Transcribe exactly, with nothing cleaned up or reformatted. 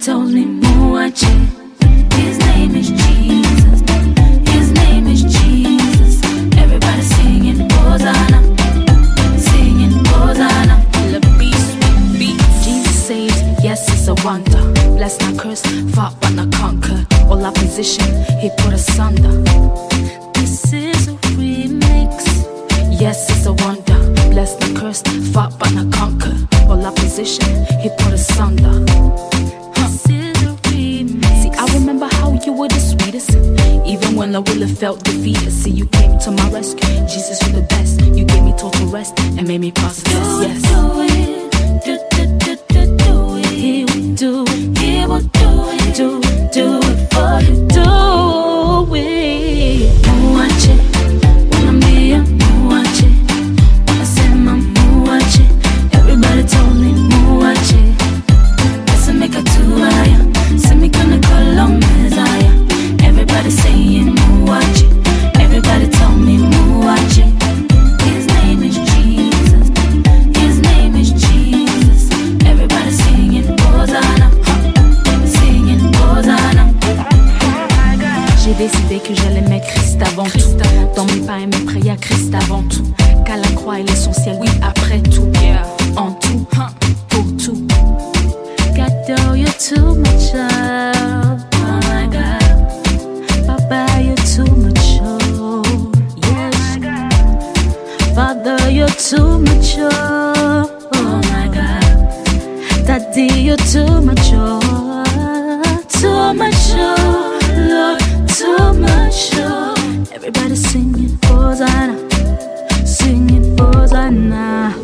told me muache. His name is Jesus. His name is Jesus. Everybody singing Hosanna, singing Hosanna. The beast, beat. Jesus saves, yes, it's a wonder. Blessed, not cursed, fought but not conquered. All opposition, he put asunder. This is a remix. Yes, it's a wonder. Blessed, not cursed, fought but not conquered. All opposition, he put asunder. This is a remix. See, I remember how you were the sweetest. Even when I really felt defeated. See, you came to my rescue. Jesus, you're the best. You gave me total rest and made me pass the test. Yes. Do it, do, do, do, do, do it. He will do it. He will do it. Do, do it for you. Do it. Muache, unambia muache. Wanasema muache. Everybody told me muache. Let's make a tuaya. Semikana Messiah. Everybody saying muache. Everybody told me muache. His name is Jesus. His name is Jesus. Everybody singing Hosanna, singing Hosanna. J'ai décidé que j'allais mettre Christ avant Christ tout. Avant dans mes pas et mes prières, Christ avant tout. Qu'à la croix et l'essentiel, oui, après tout. Yeah. En tout, pour tout. God, though you're too much love. Oh my God. Papa, you're too much love. Yes. Oh my God. Father, you're too much love. Oh my God. Daddy, you're too much love. Too much love, Lord, too much love. Everybody singing Hosanna, singing Hosanna.